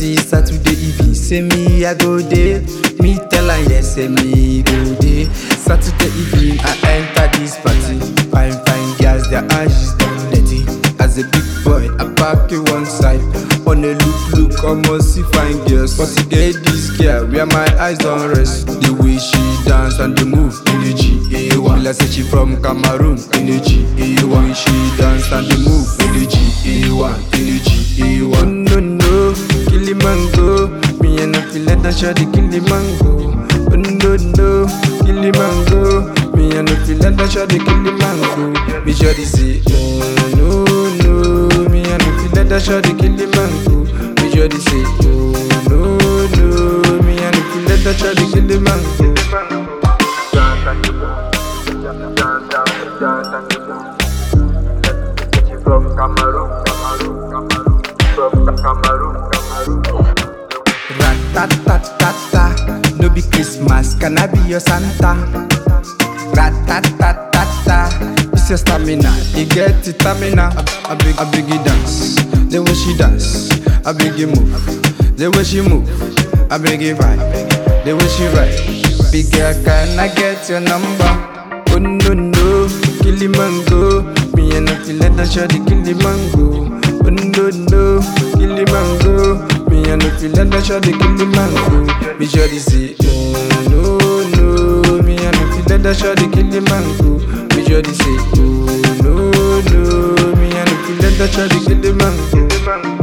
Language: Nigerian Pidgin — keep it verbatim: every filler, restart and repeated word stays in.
see Saturday evening, say me I go there. Me tell her yes, say me go there. Saturday evening I enter this party. Fine fine girls, their eyes done dirty. As a big boy, I park it one side. On a look look, I must see fine girls. But to get this girl, where my eyes don't rest. The way she dance and the move, energy A one. Like say she from Cameroon, energy A one. She dance and the move, energy A one, energy A one. Oh no no, Kilimango. Me and I feel like that shawty Kilimango. Oh no no, Kilimango. Me and I feel like that shawty Kilimango. Me shawty say, oh no no. Me and I feel like that shawty Kilimango. Me shawty say, oh no no. Me and I feel like that shawty Kilimango. From Cameroon, Cameroon, Cameroon, from Cameroon, Cameroon. Rat-tat-tat-tat-ta, no be Christmas, can I be your Santa? Rat-tat-tat-tat-ta, it's your stamina, you get it, stamina. I beg, I beg you dance, the way she dance. I beg you move, the way she move. I beg you ride, the way she ride. Big girl, can I get your number? Oh no no, Kilimango. Me and I feel like that shawty Kilimango. Oh no no, Kilimango. Me and I feel like that shawty Kilimango. Me shawty say, oh no no. Me and I feel like that shawty Kilimango. Me shawty say, oh no no. Me and I feel like that shawty Kilimango.